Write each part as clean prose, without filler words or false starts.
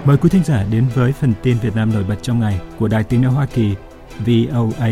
Mời quý thính giả đến với phần tin Việt Nam nổi bật trong ngày của Đài Tiếng nói Hoa Kỳ VOA.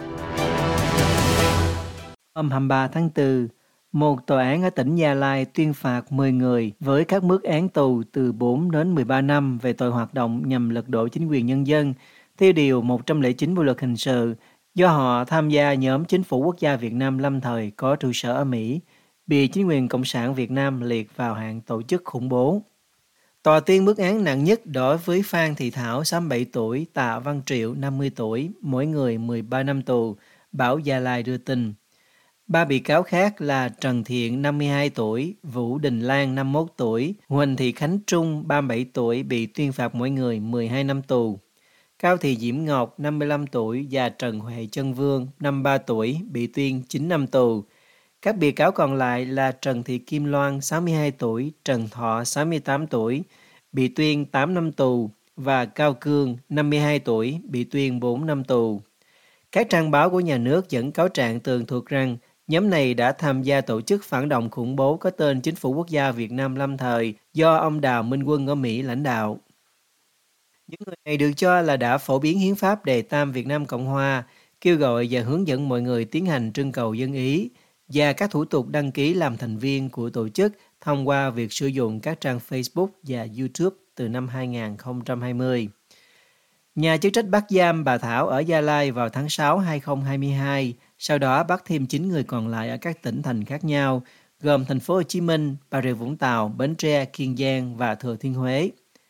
Hôm 23 tháng 4, một tòa án ở tỉnh Gia Lai tuyên phạt 10 người với các mức án tù từ 4 đến 13 năm về tội hoạt động nhằm lật đổ chính quyền nhân dân, theo Điều 109 Bộ Luật Hình sự, do họ tham gia nhóm Chính phủ Quốc gia Việt Nam lâm thời có trụ sở ở Mỹ, bị chính quyền Cộng sản Việt Nam liệt vào hạng tổ chức khủng bố. Tòa tuyên mức án nặng nhất đối với Phan Thị Thảo, 67 tuổi, Tạ Văn Triệu, 50 tuổi, mỗi người 13 năm tù, Báo Gia Lai đưa tin. 3 bị cáo khác là Trần Thiện, 52 tuổi, Vũ Đình Lan, 51 tuổi, Huỳnh Thị Khánh Trung, 37 tuổi, bị tuyên phạt mỗi người 12 năm tù. Cao Thị Diễm Ngọc, 55 tuổi, và Trần Huệ Trân Vương, 53 tuổi, bị tuyên 9 năm tù. Các bị cáo còn lại là Trần Thị Kim Loan, 62 tuổi, Trần Thọ, 68 tuổi, bị tuyên 8 năm tù, và Cao Cương, 52 tuổi, bị tuyên 4 năm tù. Các trang báo của nhà nước dẫn cáo trạng tường thuật rằng nhóm này đã tham gia tổ chức phản động khủng bố có tên Chính phủ Quốc gia Việt Nam lâm thời do ông Đào Minh Quân ở Mỹ lãnh đạo. Những người này được cho là đã phổ biến hiến pháp Đề Tam Việt Nam Cộng Hòa, kêu gọi và hướng dẫn mọi người tiến hành trưng cầu dân ý và các thủ tục đăng ký làm thành viên của tổ chức thông qua việc sử dụng các trang Facebook và YouTube từ năm 2020. Nhà chức trách bắt giam bà Thảo ở Gia Lai vào tháng 6 2022, sau đó bắt thêm 9 người còn lại ở các tỉnh thành khác nhau, gồm thành phố Hồ Chí Minh, Bà Rịa Vũng Tàu, Bến Tre, Kiên Giang và Thừa Thiên Huế.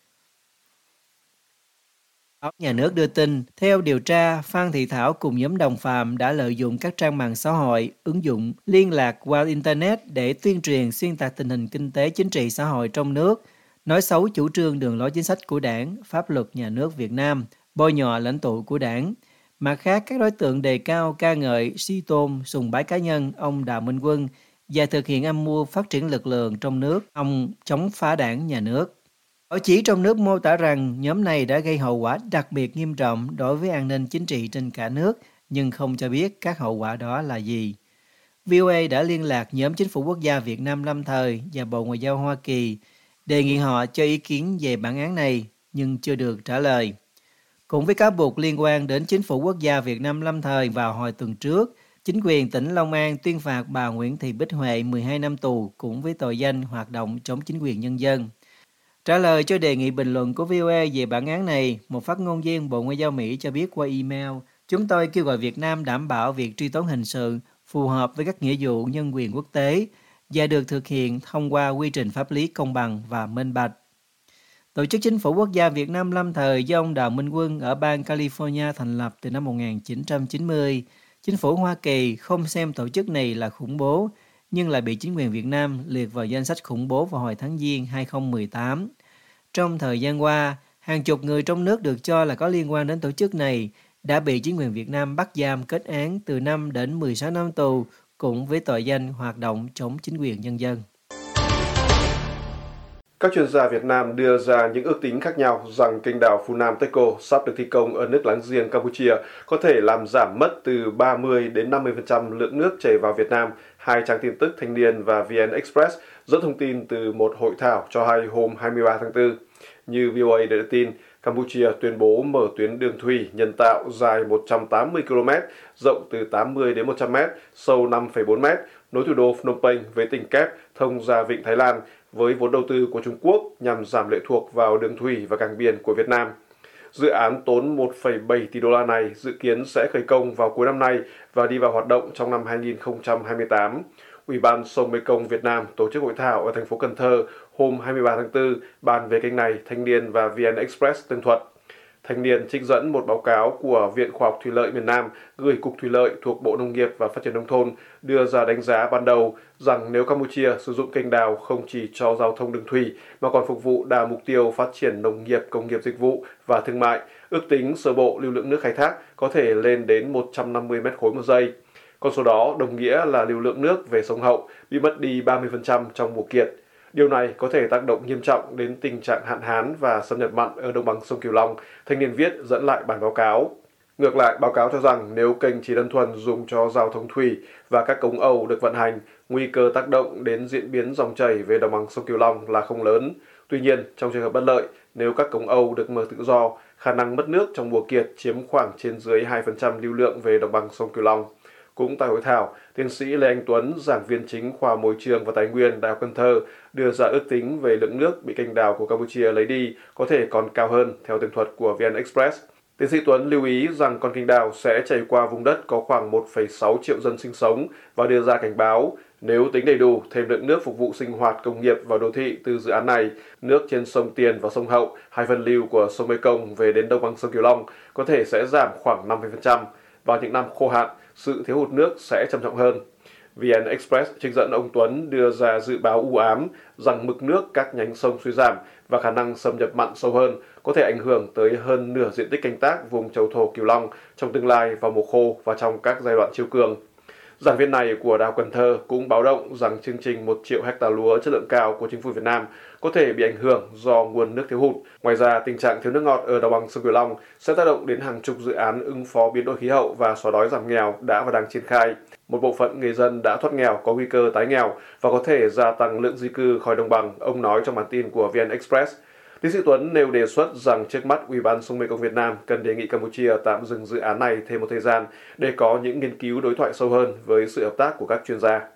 Báo Nhà nước đưa tin, theo điều tra, Phan Thị Thảo cùng nhóm đồng phạm đã lợi dụng các trang mạng xã hội, ứng dụng liên lạc qua Internet để tuyên truyền xuyên tạc tình hình kinh tế chính trị xã hội trong nước, nói xấu chủ trương đường lối chính sách của Đảng, pháp luật nhà nước Việt Nam, bôi nhọ lãnh tụ của Đảng. Mặt khác, các đối tượng đề cao ca ngợi, suy tôn, sùng bái cá nhân ông Đào Minh Quân và thực hiện âm mưu phát triển lực lượng trong nước, ông chống phá Đảng, nhà nước. Báo chí trong nước mô tả rằng nhóm này đã gây hậu quả đặc biệt nghiêm trọng đối với an ninh chính trị trên cả nước, nhưng không cho biết các hậu quả đó là gì. VOA đã liên lạc nhóm Chính phủ Quốc gia Việt Nam lâm thời và Bộ Ngoại giao Hoa Kỳ, đề nghị họ cho ý kiến về bản án này, nhưng chưa được trả lời. Cũng với cáo buộc liên quan đến Chính phủ Quốc gia Việt Nam lâm thời vào hồi tuần trước, chính quyền tỉnh Long An tuyên phạt bà Nguyễn Thị Bích Huệ 12 năm tù cũng với tội danh hoạt động chống chính quyền nhân dân. Trả lời cho đề nghị bình luận của VOA về bản án này, một phát ngôn viên Bộ Ngoại giao Mỹ cho biết qua email, chúng tôi kêu gọi Việt Nam đảm bảo việc truy tố hình sự phù hợp với các nghĩa vụ nhân quyền quốc tế và được thực hiện thông qua quy trình pháp lý công bằng và minh bạch. Tổ chức Chính phủ Quốc gia Việt Nam lâm thời do ông Đào Minh Quân ở bang California thành lập từ năm 1990. Chính phủ Hoa Kỳ không xem tổ chức này là khủng bố, nhưng lại bị chính quyền Việt Nam liệt vào danh sách khủng bố vào hồi tháng Giêng 2018. Trong thời gian qua, hàng chục người trong nước được cho là có liên quan đến tổ chức này đã bị chính quyền Việt Nam bắt giam kết án từ 5 đến 16 năm tù, cũng với tội danh hoạt động chống chính quyền nhân dân. Các chuyên gia Việt Nam đưa ra những ước tính khác nhau rằng kênh đào Phunam Techo sắp được thi công ở nước láng giềng Campuchia có thể làm giảm mất từ 30 đến 50% lượng nước chảy vào Việt Nam. Hai trang tin tức Thanh niên và VN Express dẫn thông tin từ một hội thảo cho hay hôm 23 tháng 4. Như VOA đã đưa tin, Campuchia tuyên bố mở tuyến đường thủy nhân tạo dài 180 km, rộng từ 80 đến 100 m, sâu 5,4 m, nối thủ đô Phnom Penh với tỉnh Kép thông ra vịnh Thái Lan, với vốn đầu tư của Trung Quốc nhằm giảm lệ thuộc vào đường thủy và cảng biển của Việt Nam. Dự án tốn 1,7 tỷ đô la này dự kiến sẽ khởi công vào cuối năm nay và đi vào hoạt động trong năm 2028. Ủy ban sông Mekong Việt Nam tổ chức hội thảo ở thành phố Cần Thơ hôm 23 tháng 4 bàn về kênh này, Thanh niên và VN Express tường thuật. Thanh niên trích dẫn một báo cáo của Viện Khoa học Thủy lợi miền Nam gửi Cục Thủy lợi thuộc Bộ Nông nghiệp và Phát triển Nông thôn đưa ra đánh giá ban đầu rằng nếu Campuchia sử dụng kênh đào không chỉ cho giao thông đường thủy mà còn phục vụ đa mục tiêu phát triển nông nghiệp, công nghiệp dịch vụ và thương mại, ước tính sơ bộ lưu lượng nước khai thác có thể lên đến 150 mét khối một giây. Con số đó đồng nghĩa là lưu lượng nước về sông Hậu bị mất đi 30% trong mùa kiệt. Điều này có thể tác động nghiêm trọng đến tình trạng hạn hán và xâm nhập mặn ở đồng bằng sông Cửu Long, thanh niên viết dẫn lại bản báo cáo. Ngược lại, báo cáo cho rằng nếu kênh chỉ đơn thuần dùng cho giao thông thủy và các cống Âu được vận hành, nguy cơ tác động đến diễn biến dòng chảy về đồng bằng sông Cửu Long là không lớn. Tuy nhiên, trong trường hợp bất lợi, nếu các cống Âu được mở tự do, khả năng mất nước trong mùa kiệt chiếm khoảng trên dưới 2% lưu lượng về đồng bằng sông Cửu Long. Cũng tại hội thảo, tiến sĩ Lê Anh Tuấn, giảng viên chính khoa Môi trường và Tài nguyên Đại học Cần Thơ, đưa ra ước tính về lượng nước bị kênh đào của Campuchia lấy đi có thể còn cao hơn theo tường thuật của VN Express. Tiến sĩ Tuấn lưu ý rằng con kênh đào sẽ chảy qua vùng đất có khoảng 1,6 triệu dân sinh sống và đưa ra cảnh báo nếu tính đầy đủ thêm lượng nước phục vụ sinh hoạt công nghiệp và đô thị từ dự án này, nước trên sông Tiền và sông Hậu, hai phân lưu của sông Mekong về đến đồng bằng sông Cửu Long có thể sẽ giảm khoảng 50%. Vào những năm khô hạn, sự thiếu hụt nước sẽ trầm trọng hơn. VN Express trích dẫn ông Tuấn đưa ra dự báo u ám rằng mực nước các nhánh sông suy giảm và khả năng xâm nhập mặn sâu hơn có thể ảnh hưởng tới hơn nửa diện tích canh tác vùng châu thổ Cửu Long trong tương lai vào mùa khô và trong các giai đoạn chiều cường. Giảng viên này của Đại học Cần Thơ cũng báo động rằng chương trình 1 triệu hecta lúa chất lượng cao của chính phủ Việt Nam có thể bị ảnh hưởng do nguồn nước thiếu hụt. Ngoài ra, tình trạng thiếu nước ngọt ở đồng bằng sông Cửu Long sẽ tác động đến hàng chục dự án ứng phó biến đổi khí hậu và xóa đói giảm nghèo đã và đang triển khai. Một bộ phận người dân đã thoát nghèo có nguy cơ tái nghèo và có thể gia tăng lượng di cư khỏi đồng bằng, ông nói trong bản tin của VN Express. Tiến sĩ Tuấn nêu đề xuất rằng trước mắt Ủy ban sông Mekong Việt Nam cần đề nghị Campuchia tạm dừng dự án này thêm một thời gian để có những nghiên cứu đối thoại sâu hơn với sự hợp tác của các chuyên gia.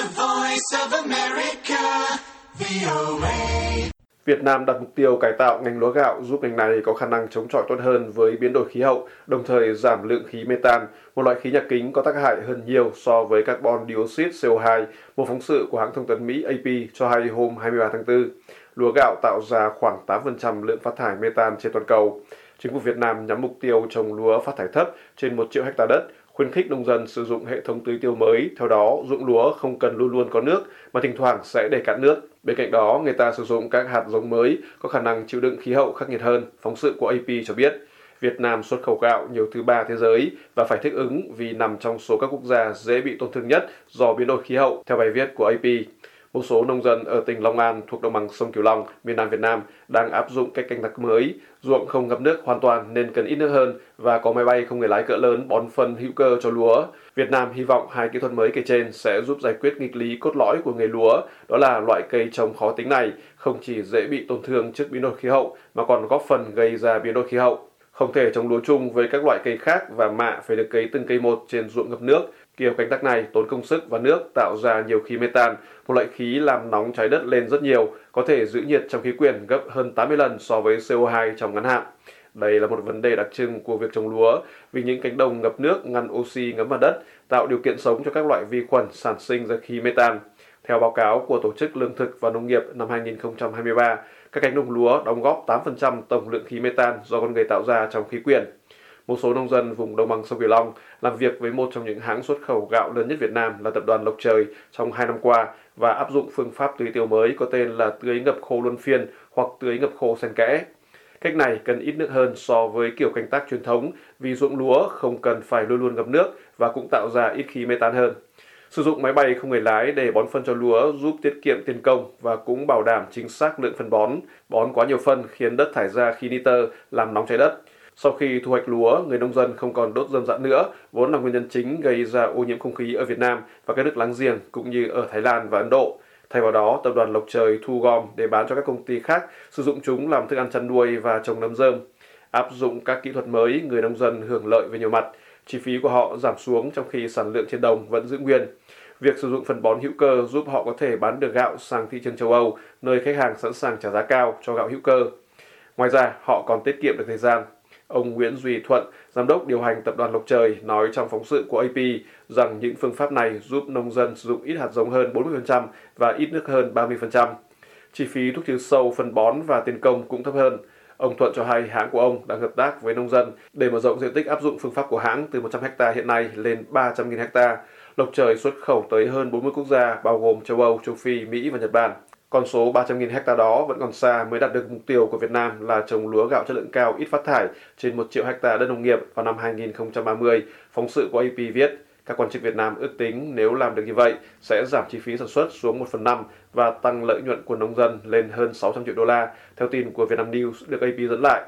Việt Nam đặt mục tiêu cải tạo ngành lúa gạo giúp ngành này có khả năng chống chọi tốt hơn với biến đổi khí hậu, đồng thời giảm lượng khí metan, một loại khí nhà kính có tác hại hơn nhiều so với carbon dioxide CO2, một phóng sự của hãng thông tấn Mỹ AP cho hay hôm 23 tháng 4. Lúa gạo tạo ra khoảng 8% lượng phát thải metan trên toàn cầu. Chính phủ Việt Nam nhắm mục tiêu trồng lúa phát thải thấp trên 1 triệu hecta đất, khuyến khích nông dân sử dụng hệ thống tưới tiêu mới. Theo đó, ruộng lúa không cần luôn luôn có nước, mà thỉnh thoảng sẽ để cạn nước. Bên cạnh đó, người ta sử dụng các hạt giống mới có khả năng chịu đựng khí hậu khắc nghiệt hơn. Phóng sự của AP cho biết, Việt Nam xuất khẩu gạo nhiều thứ 3 thế giới và phải thích ứng vì nằm trong số các quốc gia dễ bị tổn thương nhất do biến đổi khí hậu, theo bài viết của AP. Một số nông dân ở tỉnh Long An thuộc đồng bằng sông Cửu Long, miền Nam Việt Nam đang áp dụng cách canh tác mới, ruộng không ngập nước hoàn toàn nên cần ít nước hơn và có máy bay không người lái cỡ lớn bón phân hữu cơ cho lúa. Việt Nam hy vọng hai kỹ thuật mới kể trên sẽ giúp giải quyết nghịch lý cốt lõi của nghề lúa, đó là loại cây trồng khó tính này không chỉ dễ bị tổn thương trước biến đổi khí hậu mà còn góp phần gây ra biến đổi khí hậu. Không thể trồng lúa chung với các loại cây khác và mạ phải được cấy từng cây một trên ruộng ngập nước. Kiểu canh tác này tốn công sức và nước, tạo ra nhiều khí metan, một loại khí làm nóng trái đất lên rất nhiều, có thể giữ nhiệt trong khí quyển gấp hơn 80 lần so với CO2 trong ngắn hạn. Đây là một vấn đề đặc trưng của việc trồng lúa, vì những cánh đồng ngập nước ngăn oxy ngấm vào đất, tạo điều kiện sống cho các loại vi khuẩn sản sinh ra khí metan. Theo báo cáo của Tổ chức Lương thực và Nông nghiệp năm 2023, các cánh đồng lúa đóng góp 8% tổng lượng khí metan do con người tạo ra trong khí quyển. Một số nông dân vùng đồng bằng sông Cửu Long làm việc với một trong những hãng xuất khẩu gạo lớn nhất Việt Nam là tập đoàn Lộc Trời trong 2 năm qua và áp dụng phương pháp tưới tiêu mới có tên là tưới ngập khô luân phiên hoặc tưới ngập khô xen kẽ. Cách này cần ít nước hơn so với kiểu canh tác truyền thống vì ruộng lúa không cần phải luôn luôn ngập nước và cũng tạo ra ít khí metan hơn. Sử dụng máy bay không người lái để bón phân cho lúa giúp tiết kiệm tiền công và cũng bảo đảm chính xác lượng phân bón. Bón quá nhiều phân khiến đất thải ra khí nitơ làm nóng trái đất. Sau khi thu hoạch lúa, người nông dân không còn đốt rơm rạ nữa, vốn là nguyên nhân chính gây ra ô nhiễm không khí ở Việt Nam và các nước láng giềng cũng như ở Thái Lan và Ấn Độ. Thay vào đó, tập đoàn Lộc Trời thu gom để bán cho các công ty khác, sử dụng chúng làm thức ăn chăn nuôi và trồng nấm rơm. Áp dụng các kỹ thuật mới, người nông dân hưởng lợi về nhiều mặt. Chi phí của họ giảm xuống trong khi sản lượng trên đồng vẫn giữ nguyên. Việc sử dụng phân bón hữu cơ giúp họ có thể bán được gạo sang thị trường châu Âu, nơi khách hàng sẵn sàng trả giá cao cho gạo hữu cơ. Ngoài ra, họ còn tiết kiệm được thời gian. Ông Nguyễn Duy Thuận, giám đốc điều hành tập đoàn Lộc Trời, nói trong phóng sự của AP rằng những phương pháp này giúp nông dân sử dụng ít hạt giống hơn 40% và ít nước hơn 30%. Chi phí thuốc trừ sâu, phân bón và tiền công cũng thấp hơn. Ông Thuận cho hay hãng của ông đang hợp tác với nông dân để mở rộng diện tích áp dụng phương pháp của hãng từ 100 ha hiện nay lên 300.000 ha. Lộc Trời xuất khẩu tới hơn 40 quốc gia bao gồm châu Âu, châu Phi, Mỹ và Nhật Bản. Con số 300.000 ha đó vẫn còn xa mới đạt được mục tiêu của Việt Nam là trồng lúa gạo chất lượng cao ít phát thải trên 1 triệu ha đất nông nghiệp vào năm 2030. Phóng sự của AP viết, các quan chức Việt Nam ước tính nếu làm được như vậy sẽ giảm chi phí sản xuất xuống 1/5 và tăng lợi nhuận của nông dân lên hơn 600 triệu đô la, theo tin của Vietnam News được AP dẫn lại.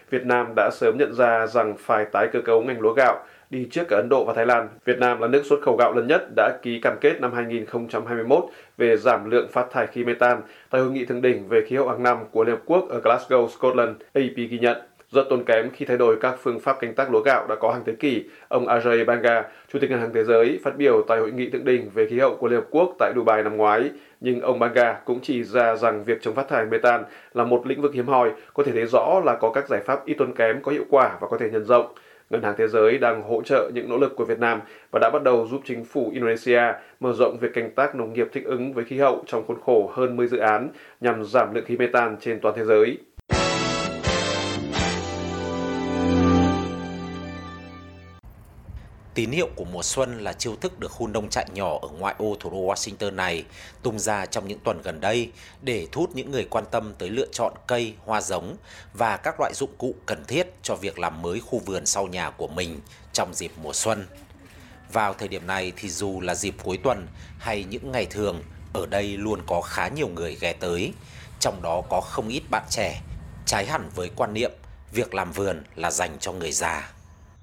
Việt Nam đã sớm nhận ra rằng phải tái cơ cấu ngành lúa gạo, đi trước cả Ấn Độ và Thái Lan. Việt Nam là nước xuất khẩu gạo lớn nhất đã ký cam kết năm 2021 về giảm lượng phát thải khí metan tại Hội nghị thượng đỉnh về khí hậu hàng năm của Liên Hợp Quốc ở Glasgow, Scotland. AP ghi nhận rất tốn kém khi thay đổi các phương pháp canh tác lúa gạo đã có hàng thế kỷ. Ông Ajay Banga, Chủ tịch Ngân hàng Thế giới, phát biểu tại Hội nghị thượng đỉnh về khí hậu của Liên Hợp Quốc tại Dubai năm ngoái. Nhưng ông Banga cũng chỉ ra rằng việc chống phát thải metan là một lĩnh vực hiếm hoi, có thể thấy rõ là có các giải pháp ít tốn kém có hiệu quả và có thể nhân rộng. Ngân hàng Thế giới đang hỗ trợ những nỗ lực của Việt Nam và đã bắt đầu giúp chính phủ Indonesia mở rộng việc canh tác nông nghiệp thích ứng với khí hậu trong khuôn khổ hơn 10 dự án nhằm giảm lượng khí metan trên toàn thế giới. Tín hiệu của mùa xuân là chiêu thức được khu nông trại nhỏ ở ngoại ô thủ đô Washington này tung ra trong những tuần gần đây để thu hút những người quan tâm tới lựa chọn cây, hoa giống và các loại dụng cụ cần thiết cho việc làm mới khu vườn sau nhà của mình trong dịp mùa xuân. Vào thời điểm này thì dù là dịp cuối tuần hay những ngày thường, ở đây luôn có khá nhiều người ghé tới, trong đó có không ít bạn trẻ, trái hẳn với quan niệm việc làm vườn là dành cho người già.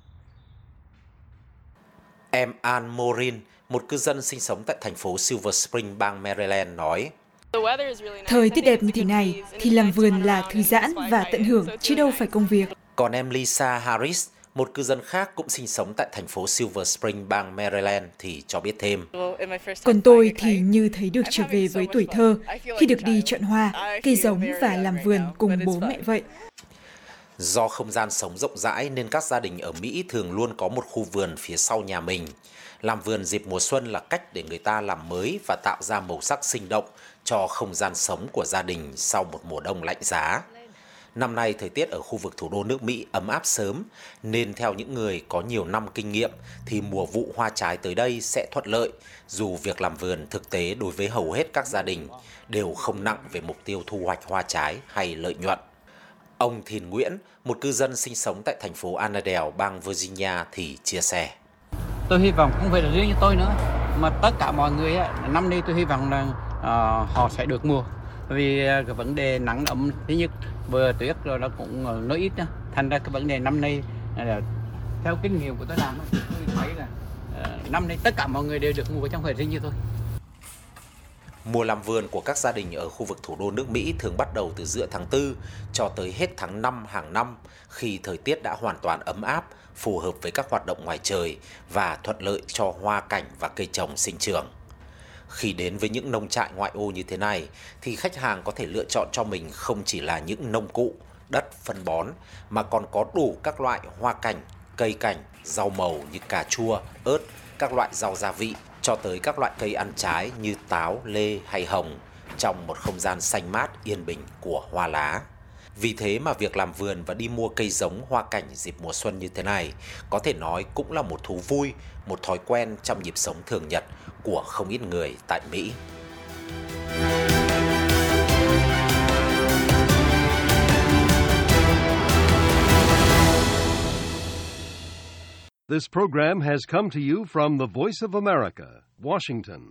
Em Ann Morin, một cư dân sinh sống tại thành phố Silver Spring, bang Maryland nói: Thời tiết đẹp như thế này thì làm vườn là thư giãn và tận hưởng chứ đâu phải công việc. Còn em Lisa Harris, một cư dân khác cũng sinh sống tại thành phố Silver Spring, bang Maryland thì cho biết thêm: Còn tôi thì như thấy được trở về với tuổi thơ khi được đi chọn hoa, cây giống và làm vườn cùng bố mẹ vậy. Do không gian sống rộng rãi nên các gia đình ở Mỹ thường luôn có một khu vườn phía sau nhà mình. Làm vườn dịp mùa xuân là cách để người ta làm mới và tạo ra màu sắc sinh động cho không gian sống của gia đình sau một mùa đông lạnh giá. Năm nay thời tiết ở khu vực thủ đô nước Mỹ ấm áp sớm nên theo những người có nhiều năm kinh nghiệm thì mùa vụ hoa trái tới đây sẽ thuận lợi, dù việc làm vườn thực tế đối với hầu hết các gia đình đều không nặng về mục tiêu thu hoạch hoa trái hay lợi nhuận. Ông Thìn Nguyễn, một cư dân sinh sống tại thành phố Annandale, bang Virginia thì chia sẻ: Tôi hy vọng không phải là riêng cho tôi nữa, mà tất cả mọi người năm nay tôi hy vọng là họ sẽ được mùa. Vì cái vấn đề nắng ấm thứ nhất, vừa tuyết rồi nó cũng nói ít nữa. Thành ra cái vấn đề năm nay là, theo kinh nghiệm của tôi làm, tôi thấy là năm nay tất cả mọi người đều được mùa, chứ không phải riêng như tôi. Mùa làm vườn của các gia đình ở khu vực thủ đô nước Mỹ thường bắt đầu từ giữa tháng 4 cho tới hết tháng 5 hàng năm, khi thời tiết đã hoàn toàn ấm áp, phù hợp với các hoạt động ngoài trời và thuận lợi cho hoa cảnh và cây trồng sinh trưởng. Khi đến với những nông trại ngoại ô như thế này, thì khách hàng có thể lựa chọn cho mình không chỉ là những nông cụ, đất, phân bón, mà còn có đủ các loại hoa cảnh, cây cảnh, rau màu như cà chua, ớt, các loại rau gia vị, cho tới các loại cây ăn trái như táo, lê hay hồng, trong một không gian xanh mát yên bình của hoa lá. Vì thế mà việc làm vườn và đi mua cây giống hoa cảnh dịp mùa xuân như thế này có thể nói cũng là một thú vui, một thói quen trong nhịp sống thường nhật của không ít người tại Mỹ. This program has come to you from the Voice of America, Washington.